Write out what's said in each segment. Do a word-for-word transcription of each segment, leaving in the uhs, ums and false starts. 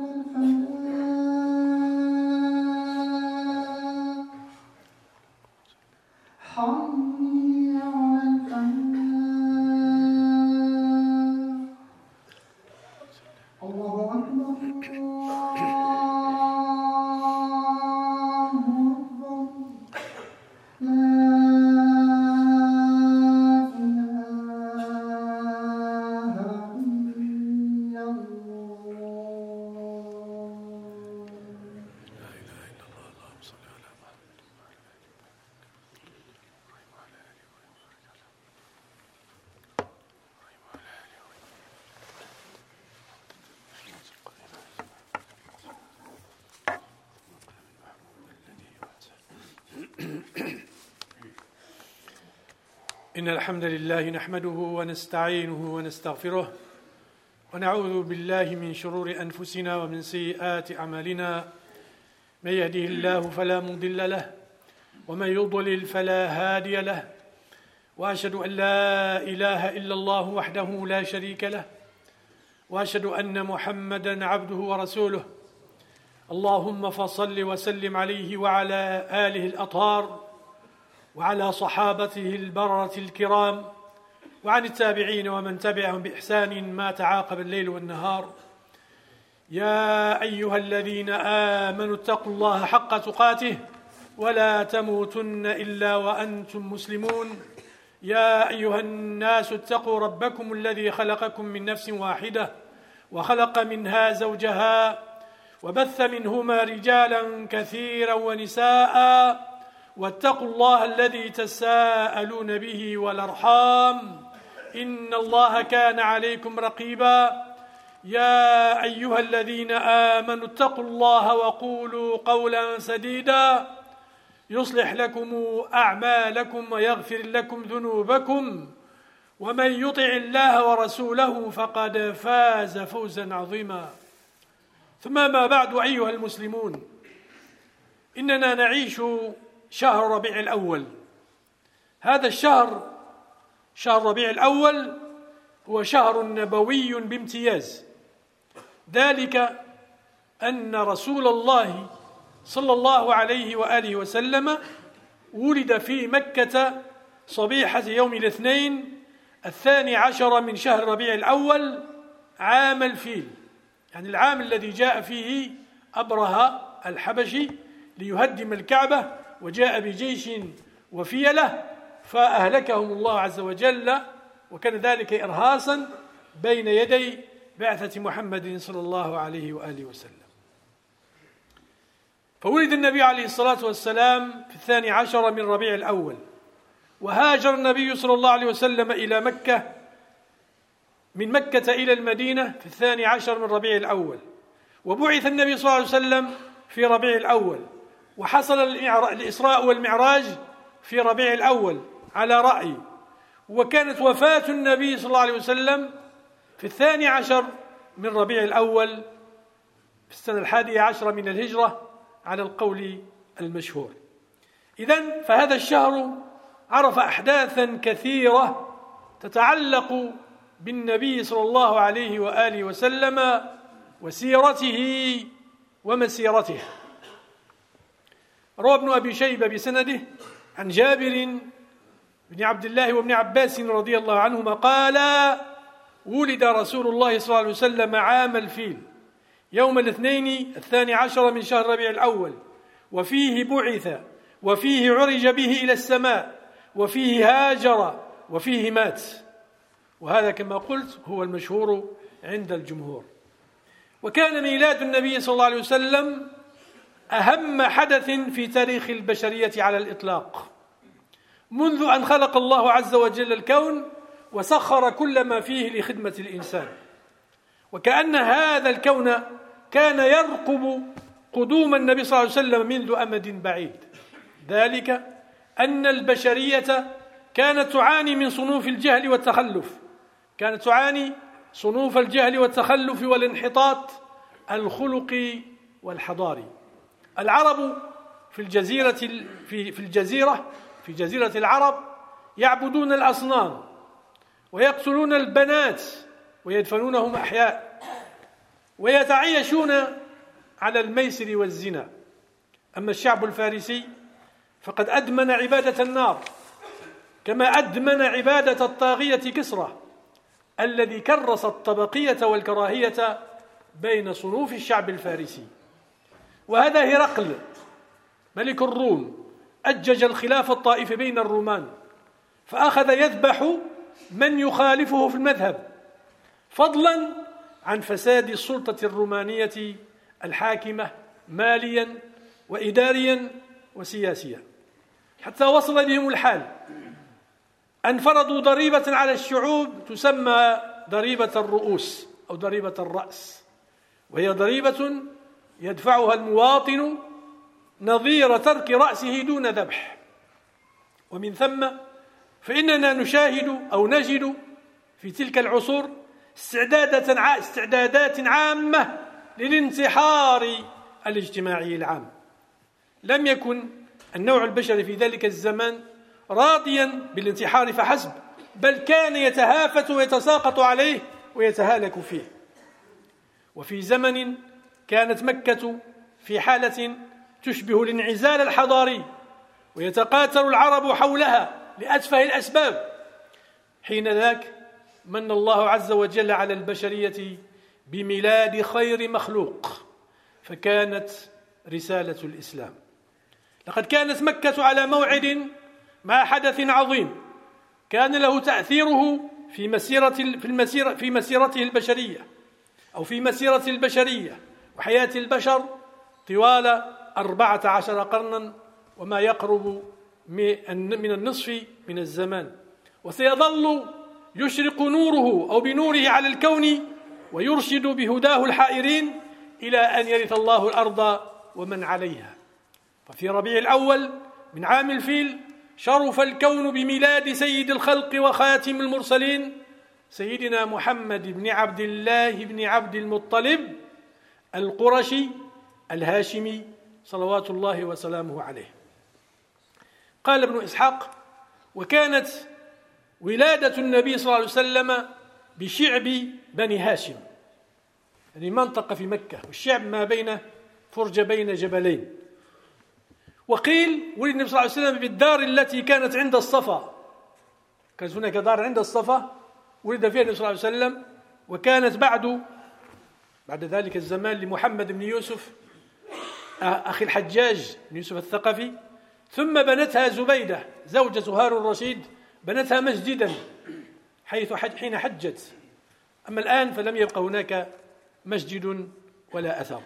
إن الحمد لله نحمده ونستعينه ونستغفره ونعوذ بالله من شرور أنفسنا ومن سيئات أعمالنا. من يهده الله فلا مضل له ومن يضلل فلا هادي له، وأشهد أن لا إله إلا الله وحده لا شريك له، وأشهد أن محمدا عبده ورسوله. اللهم فصل وسلم عليه وعلى آله الأطهار وعلى صحابته البررة الكرام وعن التابعين ومن تبعهم بإحسان ما تعاقب الليل والنهار. يا أيها الذين آمنوا اتقوا الله حق تقاته ولا تموتن إلا وأنتم مسلمون. يا أيها الناس اتقوا ربكم الذي خلقكم من نفس واحدة وخلق منها زوجها وبث منهما رجالا كثيرا ونساء، واتقوا الله الذي تساءلون به والأرحام إن الله كان عليكم رقيبا. يا أيها الذين آمنوا اتقوا الله وقولوا قولا سديدا يصلح لكم أعمالكم ويغفر لكم ذنوبكم، ومن يطع الله ورسوله فقد فاز فوزا عظيما. ثم ما بعد، أيها المسلمون، إننا نعيش شهر ربيع الأول. هذا الشهر، شهر ربيع الأول، هو شهر نبوي بامتياز، ذلك أن رسول الله صلى الله عليه وآله وسلم ولد في مكة صبيحة يوم الاثنين الثاني عشر من شهر ربيع الأول عام الفيل، يعني العام الذي جاء فيه أبرهة الحبشي ليهدم الكعبة، وجاء بجيش وفيلة فأهلكهم الله عز وجل، وكان ذلك إرهاصا بين يدي بعثة محمد صلى الله عليه وآله وسلم. فولد النبي عليه الصلاة والسلام في الثاني عشر من ربيع الأول، وهاجر النبي صلى الله عليه وسلم إلى مكة من مكة إلى المدينة في الثاني عشر من ربيع الأول، وبعث النبي صلى الله عليه وسلم في ربيع الأول، وحصل الإسراء والمعراج في ربيع الأول على رأي، وكانت وفاة النبي صلى الله عليه وسلم في الثاني عشر من ربيع الأول في السنة الحادية عشرة من الهجرة على القول المشهور. إذن فهذا الشهر عرف أحداثا كثيرة تتعلق بالنبي صلى الله عليه وآله وسلم وسيرته ومسيرته. روى ابن أبي شيبة بسنده عن جابر بن عبد الله وابن عباس رضي الله عنهما قال: ولد رسول الله صلى الله عليه وسلم عام الفيل يوم الاثنين الثاني عشر من شهر ربيع الأول، وفيه بعث، وفيه عرج به إلى السماء، وفيه هاجر، وفيه مات. وهذا كما قلت هو المشهور عند الجمهور. وكان ميلاد النبي صلى الله عليه وسلم أهم حدث في تاريخ البشرية على الإطلاق، منذ أن خلق الله عز وجل الكون وسخر كل ما فيه لخدمة الإنسان. وكأن هذا الكون كان يرقب قدوم النبي صلى الله عليه وسلم منذ أمد بعيد، ذلك أن البشرية كانت تعاني من صنوف الجهل والتخلف، كانت تعاني صنوف الجهل والتخلف والانحطاط الخلقي والحضاري. العرب في الجزيرة في في الجزيرة في جزيرة العرب يعبدون الأصنام ويقتلون البنات ويدفنونهم أحياء، ويتعايشون على الميسر والزنا. أما الشعب الفارسي فقد أدمن عبادة النار، كما أدمن عبادة الطاغية كسرى الذي كرس الطبقية والكراهية بين صنوف الشعب الفارسي. وهذا هرقل ملك الروم أجج الخلاف الطائفي بين الرومان، فأخذ يذبح من يخالفه في المذهب، فضلا عن فساد السلطة الرومانية الحاكمة ماليا وإداريا وسياسيا، حتى وصل بهم الحال أن فرضوا ضريبة على الشعوب تسمى ضريبة الرؤوس أو ضريبة الرأس، وهي ضريبة يدفعها المواطن نظير ترك رأسه دون ذبح. ومن ثم فإننا نشاهد أو نجد في تلك العصور استعدادات عامة للانتحار الاجتماعي العام. لم يكن النوع البشري في ذلك الزمان راضيا بالانتحار فحسب، بل كان يتهافت ويتساقط عليه ويتهالك فيه. وفي زمن كانت مكة في حالة تشبه الانعزال الحضاري، ويتقاتل العرب حولها لأتفه الأسباب، حين ذاك من الله عز وجل على البشرية بميلاد خير مخلوق، فكانت رسالة الإسلام. لقد كانت مكة على موعد مع حدث عظيم كان له تأثيره في مسيرة في المسيرة في مسيرته البشرية أو في مسيرة البشرية وحياة البشر طوال أربعة عشر قرنا وما يقرب من النصف من الزمان، وسيظل يشرق نوره أو بنوره على الكون ويرشد بهداه الحائرين إلى أن يرث الله الأرض ومن عليها. ففي ربيع الأول من عام الفيل شرف الكون بميلاد سيد الخلق وخاتم المرسلين سيدنا محمد بن عبد الله بن عبد المطلب القرشي الهاشمي صلوات الله وسلامه عليه. قال ابن إسحاق: وكانت ولادة النبي صلى الله عليه وسلم بشعب بني هاشم، يعني منطقة في مكة، والشعب ما بين فرج بين جبلين. وقيل ولد النبي صلى الله عليه وسلم بالدار التي كانت عند الصفا، كانت هناك دار عند الصفا ولد فيها النبي صلى الله عليه وسلم، وكانت بعد بعد ذلك الزمان لمحمد بن يوسف أخي الحجاج بن يوسف الثقفي، ثم بنتها زبيدة زوجة هارون الرشيد، بنتها مسجدا حيث حج حين حجت. أما الآن فلم يبقى هناك مسجد ولا أثر.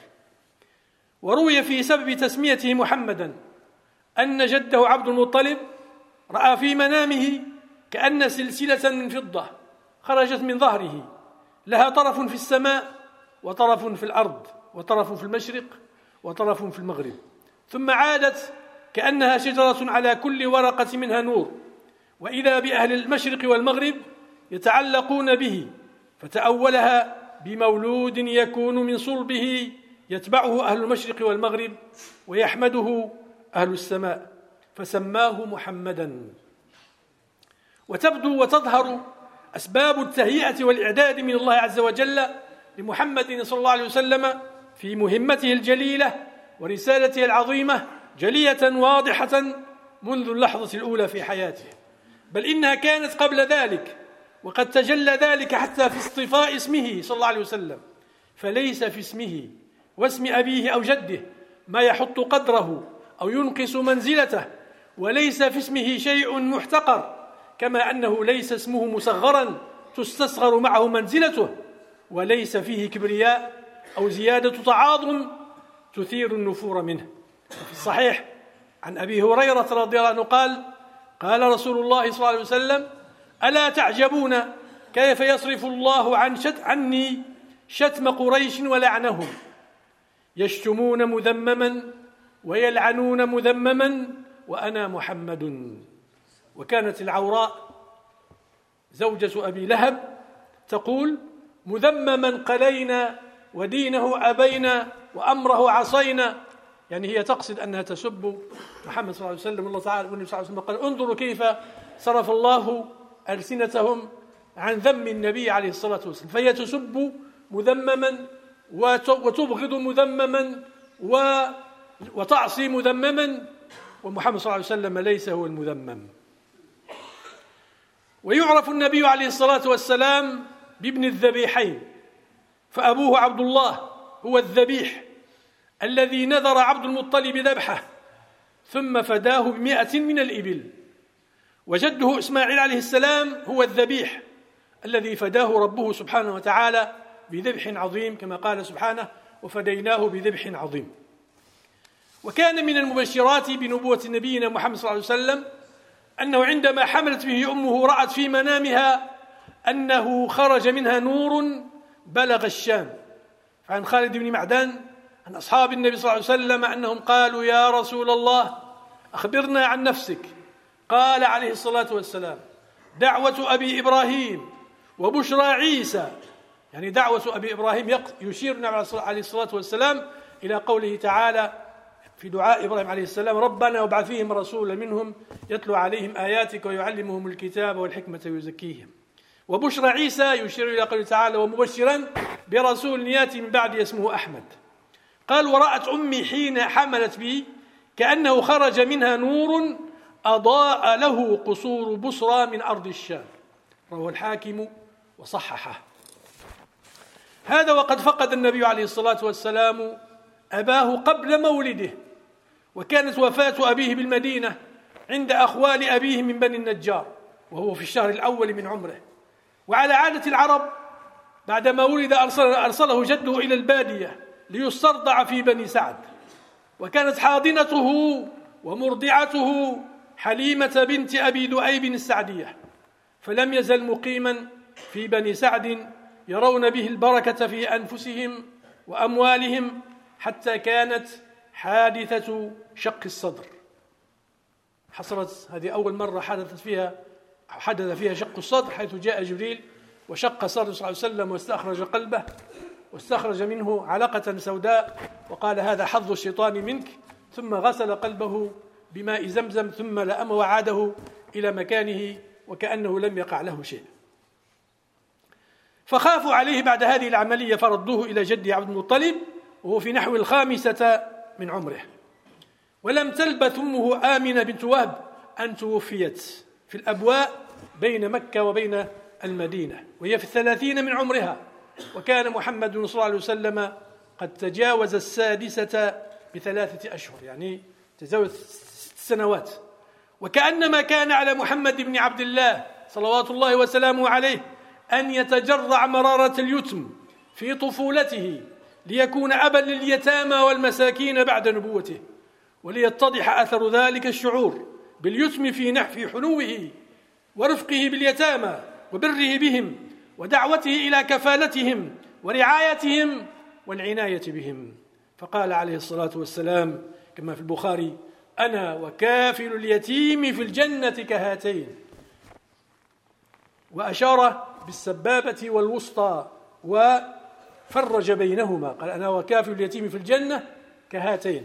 وروي في سبب تسميته محمدا أن جده عبد المطلب رأى في منامه كأن سلسلة من فضة خرجت من ظهره، لها طرف في السماء وطرف في الأرض وطرف في المشرق وطرف في المغرب، ثم عادت كأنها شجرة على كل ورقة منها نور، وإذا بأهل المشرق والمغرب يتعلقون به، فتأولها بمولود يكون من صلبه يتبعه أهل المشرق والمغرب ويحمده أهل السماء، فسماه محمدا. وتبدو وتظهر أسباب التهيئة والإعداد من الله عز وجل لمحمد صلى الله عليه وسلم في مهمته الجليلة ورسالته العظيمة جلية واضحة منذ اللحظة الأولى في حياته، بل إنها كانت قبل ذلك، وقد تجلى ذلك حتى في اصطفاء اسمه صلى الله عليه وسلم، فليس في اسمه واسم أبيه أو جده ما يحط قدره أو ينقص منزلته، وليس في اسمه شيء محتقر، كما أنه ليس اسمه مصغرا تستصغر معه منزلته، وليس فيه كبرياء أو زيادة تعاظم تثير النفور منه. وفي الصحيح عن أبي هريرة رضي الله عنه قال: قال رسول الله صلى الله عليه وسلم: ألا تعجبون كيف يصرف الله عن شت عني شتم قريش ولعنهم، يشتمون مذمما ويلعنون مذمما وأنا محمد. وكانت العوراء زوجة أبي لهب تقول: مذمما قلينا ودينه أبينا وأمره عصينا، يعني هي تقصد أنها تسب محمد صلى الله عليه وسلم. الله تعالى والنبي صلى الله عليه وسلم قال: انظروا كيف صرف الله ألسنتهم عن ذم النبي عليه الصلاة والسلام، فهي تسب مذمما وتبغض مذمما وتعصي مذمما، ومحمد صلى الله عليه وسلم ليس هو المذمم. ويعرف النبي عليه الصلاة والسلام بابن الذبيحين، فأبوه عبد الله هو الذبيح الذي نذر عبد المطلب ذبحه ثم فداه بمئة من الإبل، وجده إسماعيل عليه السلام هو الذبيح الذي فداه ربه سبحانه وتعالى بذبح عظيم، كما قال سبحانه: وفديناه بذبح عظيم. وكان من المبشرات بنبوة نبينا محمد صلى الله عليه وسلم أنه عندما حملت به أمه رأت في منامها أنه خرج منها نور بلغ الشام. فعن خالد بن معدان عن أصحاب النبي صلى الله عليه وسلم أنهم قالوا: يا رسول الله أخبرنا عن نفسك. قال عليه الصلاة والسلام: دعوة أبي إبراهيم وبشرى عيسى، يعني دعوة أبي إبراهيم يشير النبي عليه الصلاة والسلام إلى قوله تعالى في دعاء إبراهيم عليه السلام: ربنا وابعث فيهم رسولا منهم يتلو عليهم آياتك ويعلمهم الكتاب والحكمة ويزكيهم. وبشرى عيسى يشير إلى قوله تعالى: ومبشرا برسول يأتي من بعد اسمه أحمد. قال: ورأت أمي حين حملت بي كأنه خرج منها نور أضاء له قصور بصرى من أرض الشام. رواه الحاكم وصححه. هذا وقد فقد النبي عليه الصلاة والسلام أباه قبل مولده، وكانت وفاة أبيه بالمدينة عند أخوال أبيه من بني النجار، وهو في الشهر الأول من عمره. وعلى عادة العرب بعدما ولد أرسله جده إلى البادية ليسترضع في بني سعد، وكانت حاضنته ومرضعته حليمة بنت أبي ذؤيب السعدية، فلم يزل مقيما في بني سعد يرون به البركة في أنفسهم وأموالهم، حتى كانت حادثة شق الصدر حصلت. هذه أول مرة حدثت فيها حدث فيها شق الصدر، حيث جاء جبريل وشق صدر صلى الله عليه وسلم واستخرج قلبه واستخرج منه علقة سوداء وقال: هذا حظ الشيطان منك، ثم غسل قلبه بماء زمزم ثم لأم وعاده إلى مكانه وكأنه لم يقع له شيء. فخافوا عليه بعد هذه العملية فردوه إلى جده عبد المطلب وهو في نحو الخامسة من عمره. ولم تلبث أمه آمنة بنت وهب أن توفيت في الأبواء بين مكة وبين المدينة وهي في الثلاثين من عمرها، وكان محمد صلى الله عليه وسلم قد تجاوز السادسة بثلاثة أشهر، يعني تجاوز ست سنوات. وكأنما كان على محمد بن عبد الله صلوات الله وسلامه عليه أن يتجرع مرارة اليتم في طفولته ليكون أبا لليتامى والمساكين بعد نبوته، وليتضح أثر ذلك الشعور باليتم في نحو حنوه ورفقه باليتامى وبره بهم ودعوته إلى كفالتهم ورعايتهم والعناية بهم. فقال عليه الصلاة والسلام كما في البخاري: أنا وكافل اليتيم في الجنة كهاتين، وأشار بالسبابة والوسطى وفرج بينهما، قال: أنا وكافل اليتيم في الجنة كهاتين.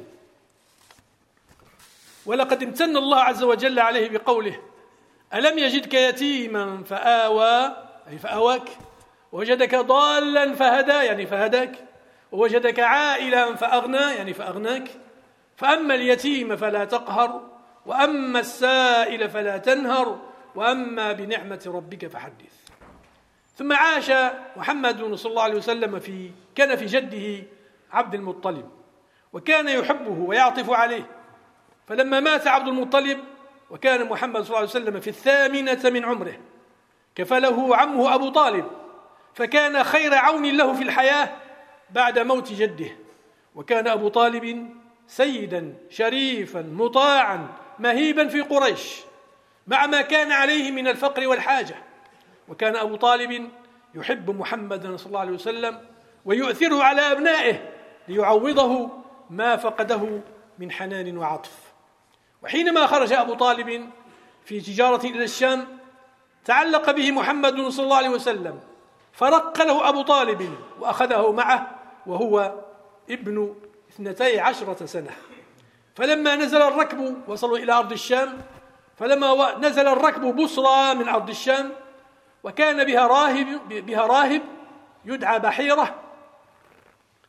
ولقد امتن الله عز وجل عليه بقوله: ألم يجدك يتيما فآوى، أي فآواك، ووجدك ضالا فهدى، يعني فهداك، ووجدك عائلا فأغنى، يعني فأغناك. فأما اليتيم فلا تقهر، وأما السائل فلا تنهر، وأما بنعمة ربك فحدث. ثم عاش محمد صلى الله عليه وسلم في كنف جده عبد المطلب، وكان يحبه ويعطف عليه. فلما مات عبد المطلب وكان محمد صلى الله عليه وسلم في الثامنة من عمره كفله عمه أبو طالب، فكان خير عون له في الحياة بعد موت جده. وكان أبو طالب سيدا شريفا مطاعا مهيبا في قريش مع ما كان عليه من الفقر والحاجة. وكان أبو طالب يحب محمد صلى الله عليه وسلم ويؤثره على أبنائه ليعوضه ما فقده من حنان وعطف. وحينما خرج أبو طالب في تجارة إلى الشام تعلق به محمد صلى الله عليه وسلم، فرق له أبو طالب وأخذه معه وهو ابن اثنتي عشرة سنة. فلما نزل الركب وصلوا إلى أرض الشام، فلما نزل الركب بصرى من أرض الشام وكان بها راهب, بها راهب يدعى بحيرة،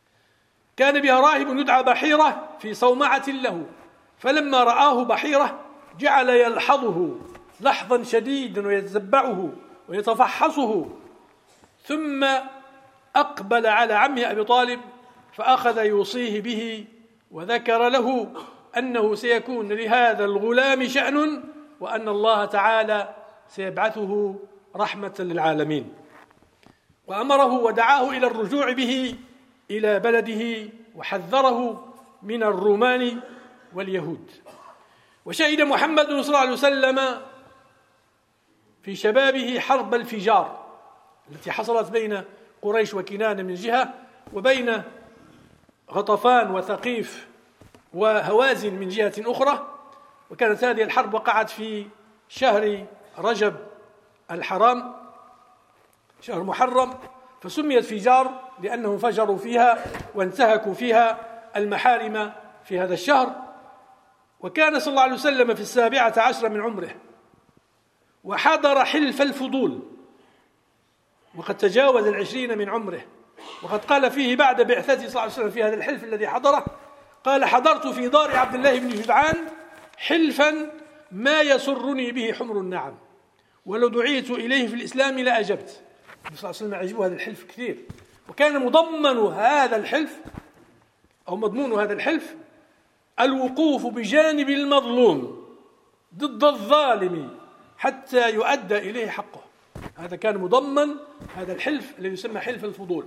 كان بها راهب يدعى بحيرة في صومعة له، فلما رآه بحيرة جعل يلحظه لحظا شديدا ويتتبعه ويتفحصه، ثم أقبل على عمه أبي طالب فأخذ يوصيه به، وذكر له أنه سيكون لهذا الغلام شأن، وأن الله تعالى سيبعثه رحمة للعالمين، وأمره ودعاه إلى الرجوع به إلى بلده، وحذره من الرومان واليهود. وشهد محمد صلى الله عليه وسلم في شبابه حرب الفجار التي حصلت بين قريش وكنانة من جهة، وبين غطفان وثقيف وهوازن من جهة أخرى. وكانت هذه الحرب وقعت في شهر رجب الحرام، شهر محرم، فسميت فجار لأنهم فجروا فيها وانتهكوا فيها المحارم في هذا الشهر. وكان صلى الله عليه وسلم في السابعة عشر من عمره، وحضر حلف الفضول، وقد تجاوز العشرين من عمره. وقد قال فيه بعد بعثته صلى الله عليه وسلم في هذا الحلف الذي حضره، قال: حضرت في دار عبد الله بن جدعان حلفا ما يسرني به حمر النعم، ولو دعيت إليه في الإسلام لأجبت. النبي صلى الله عليه وسلم عجبه هذا الحلف كثير، وكان مضمن هذا الحلف أو مضمون هذا الحلف الوقوف بجانب المظلوم ضد الظالم حتى يؤدى إليه حقه. هذا كان مضمن هذا الحلف الذي يسمى حلف الفضول.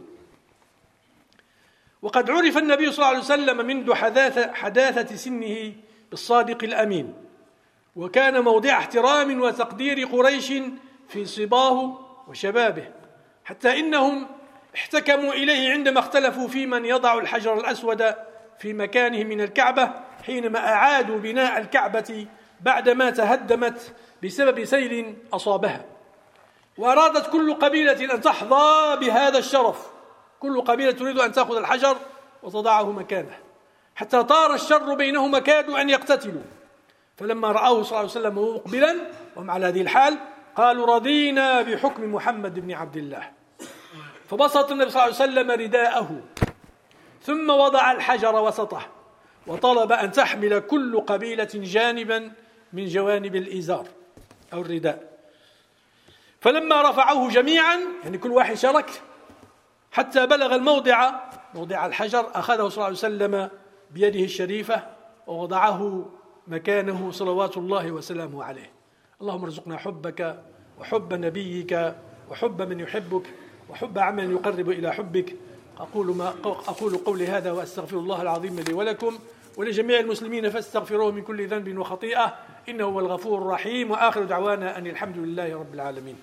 وقد عرف النبي صلى الله عليه وسلم منذ حداثة, حداثة سنه بالصادق الأمين، وكان موضع احترام وتقدير قريش في صباه وشبابه، حتى إنهم احتكموا إليه عندما اختلفوا في من يضع الحجر الأسود في مكانه من الكعبة، حينما أعادوا بناء الكعبة بعدما تهدمت بسبب سيل أصابها. وأرادت كل قبيلة أن تحظى بهذا الشرف، كل قبيلة تريد أن تأخذ الحجر وتضعه مكانه، حتى طار الشر بينهم كادوا أن يقتتلوا. فلما رآه صلى الله عليه وسلم مقبلا وهم على هذه الحال قالوا: رضينا بحكم محمد بن عبد الله. فبسط النبي صلى الله عليه وسلم رداءه، ثم وضع الحجر وسطه، وطلب أن تحمل كل قبيلة جانبا من جوانب الإزار أو الرداء. فلما رفعوه جميعا، يعني كل واحد شارك حتى بلغ الموضع موضع الحجر، أخذه صلى الله عليه وسلم بيده الشريفة ووضعه مكانه صلوات الله وسلامه عليه. اللهم ارزقنا حبك وحب نبيك وحب من يحبك وحب عمل يقرب إلى حبك. أقول, ما أقول قولي هذا وأستغفر الله العظيم لي ولكم ولجميع المسلمين فاستغفروه من كل ذنب وخطيئة، إنه هو الغفور الرحيم. وآخر دعوانا أن الحمد لله رب العالمين.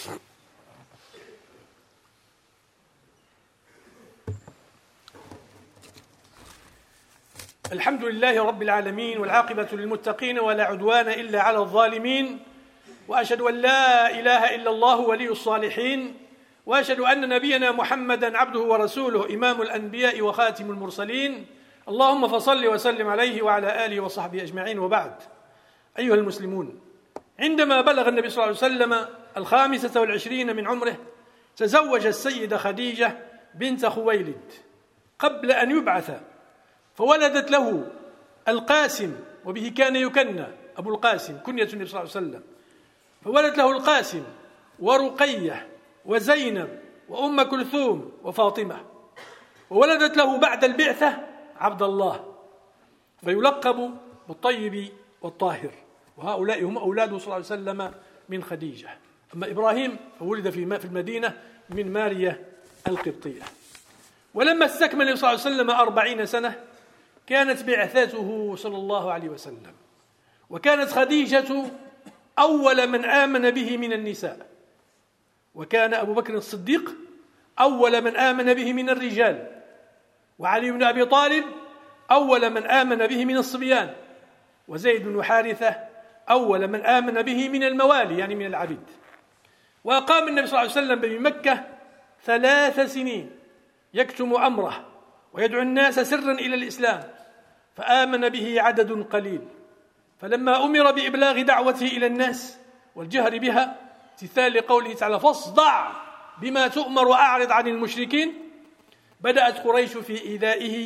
الحمد لله رب العالمين، والعاقبة للمتقين ولا عدوان إلا على الظالمين، وأشهد أن لا إله إلا الله ولي الصالحين، وأشهد أن نبينا محمدا عبده ورسوله إمام الأنبياء وخاتم المرسلين. اللهم فصل وسلم عليه وعلى آله وصحبه أجمعين، وبعد. أيها المسلمون، عندما بلغ النبي صلى الله عليه وسلم الخامسة والعشرين من عمره تزوج السيدة خديجة بنت خويلد قبل أن يبعث، فولدت له القاسم، وبه كان يكنى أبو القاسم كنية النبي صلى الله عليه وسلم، فولدت له القاسم ورقية وزينب وأم كلثوم وفاطمة. وولدت له بعد البعثة عبد الله، فيلقب بالطيب والطاهر، وهؤلاء هم أولاده صلى الله عليه وسلم من خديجة. أما إبراهيم فولد في المدينة من ماريا القبطية. ولما استكمل النبي صلى الله عليه وسلم أربعين سنة كانت بعثته صلى الله عليه وسلم، وكانت خديجة أول من آمن به من النساء، وكان أبو بكر الصديق أول من آمن به من الرجال، وعلي بن أبي طالب أول من آمن به من الصبيان، وزيد بن حارثة أول من آمن به من الموالي يعني من العبيد. وأقام النبي صلى الله عليه وسلم بمكة ثلاث سنين يكتم أمره ويدعو الناس سرا إلى الإسلام، فآمن به عدد قليل. فلما أمر بإبلاغ دعوته إلى الناس والجهر بها امتثال لقوله تعالى: فاصدع بما تؤمر وأعرض عن المشركين، بدأت قريش في إيذائه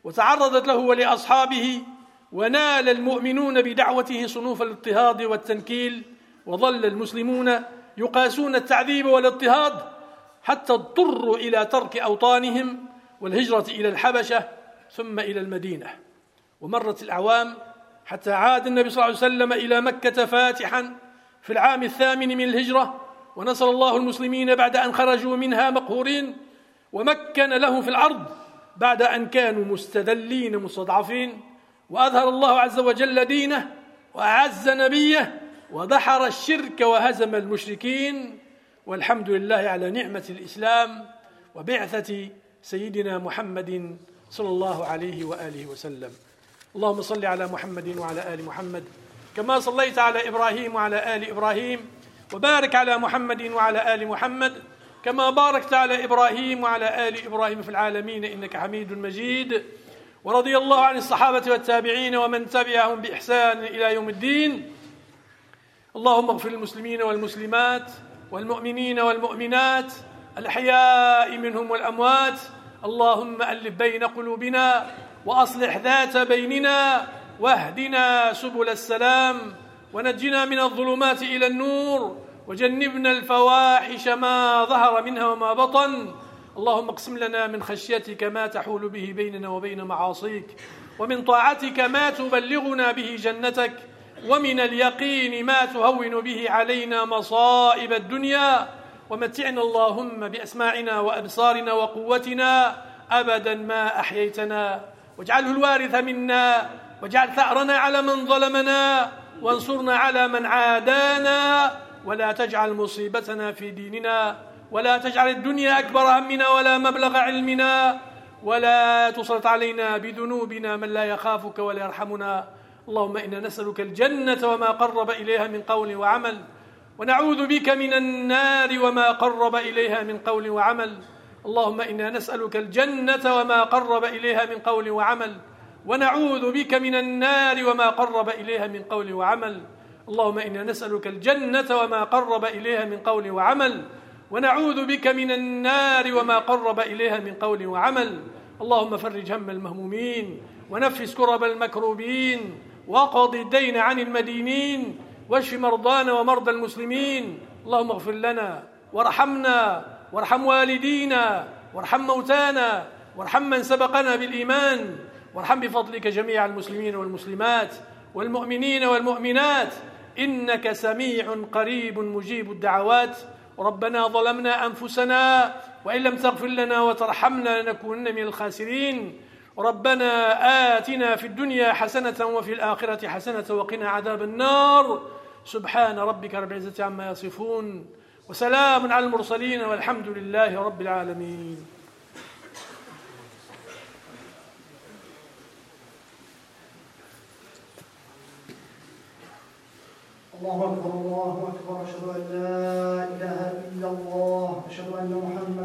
وتعرضت له ولأصحابه، ونال المؤمنون بدعوته صنوف الاضطهاد والتنكيل، وظل المسلمون يقاسون التعذيب والاضطهاد حتى اضطروا إلى ترك أوطانهم والهجرة إلى الحبشة ثم إلى المدينة. ومرت الأعوام حتى عاد النبي صلى الله عليه وسلم إلى مكة فاتحا في العام الثامن من الهجرة، ونصر الله المسلمين بعد أن خرجوا منها مقهورين، ومكن لهم في الأرض بعد أن كانوا مستذلين مستضعفين، وأظهر الله عز وجل دينه وأعز نبيه ودحر الشرك وهزم المشركين. والحمد لله على نعمة الإسلام وبعثة سيدنا محمد صلى الله عليه وآله وسلم. اللهم صل على محمد وعلى آل محمد كما صليت على إبراهيم وعلى آل إبراهيم، وبارك على محمد وعلى آل محمد كما باركت على إبراهيم وعلى آل إبراهيم في العالمين إنك حميد مجيد. ورضي الله عن الصحابة والتابعين ومن تبعهم بإحسان إلى يوم الدين. اللهم اغفر للمسلمين والمسلمات والمؤمنين والمؤمنات الأحياء منهم والأموات. اللهم ألف بين قلوبنا وأصلح ذات بيننا واهدنا سبل السلام، ونجنا من الظلمات إلى النور، وجنبنا الفواحش ما ظهر منها وما بطن. اللهم اقسم لنا من خشيتك ما تحول به بيننا وبين معاصيك، ومن طاعتك ما تبلغنا به جنتك، ومن اليقين ما تهون به علينا مصائب الدنيا. ومتعنا اللهم بأسماعنا وأبصارنا وقوتنا أبدا ما أحييتنا، واجعله الوارث منا، واجعل ثأرنا على من ظلمنا، وانصرنا على من عادانا، ولا تجعل مصيبتنا في ديننا، ولا تجعل الدنيا أكبر همنا ولا مبلغ علمنا، ولا تسلط علينا بذنوبنا من لا يخافك ولا يرحمنا. اللهم إنا نسألك الجنة وما قرب إليها من قول وعمل، ونعوذ بك من النار وما قرب إليها من قول وعمل. اللهم إنا نسألك الجنة وما قرب إليها من قول وعمل، ونعوذ بك من النار وما قرب إليها من قول وعمل. اللهم إنا نسألك الجنة وما قرب إليها من قول وعمل، ونعوذ بك من النار وما قرب إليها من قول وعمل. اللهم فرج هم المهمومين، ونفس كرب المكروبين، وقض الدين عن المدينين، واشف مرضانا ومرضى المسلمين. اللهم اغفر لنا وارحمنا، وارحم والدينا، وارحم موتانا، وارحم من سبقنا بالإيمان، وارحم بفضلك جميع المسلمين والمسلمات والمؤمنين والمؤمنات، إنك سميع قريب مجيب الدعوات. ربنا ظلمنا أنفسنا وإن لم تغفر لنا وترحمنا لنكونن من الخاسرين. ربنا آتنا في الدنيا حسنة وفي الآخرة حسنة وقنا عذاب النار. سبحان ربك رب العزة عما يصفون، وسلام على المرسلين، والحمد لله رب العالمين. الله أكبر الله أكبر، أشهد أن لا إله إلا الله، أشهد أن محمدا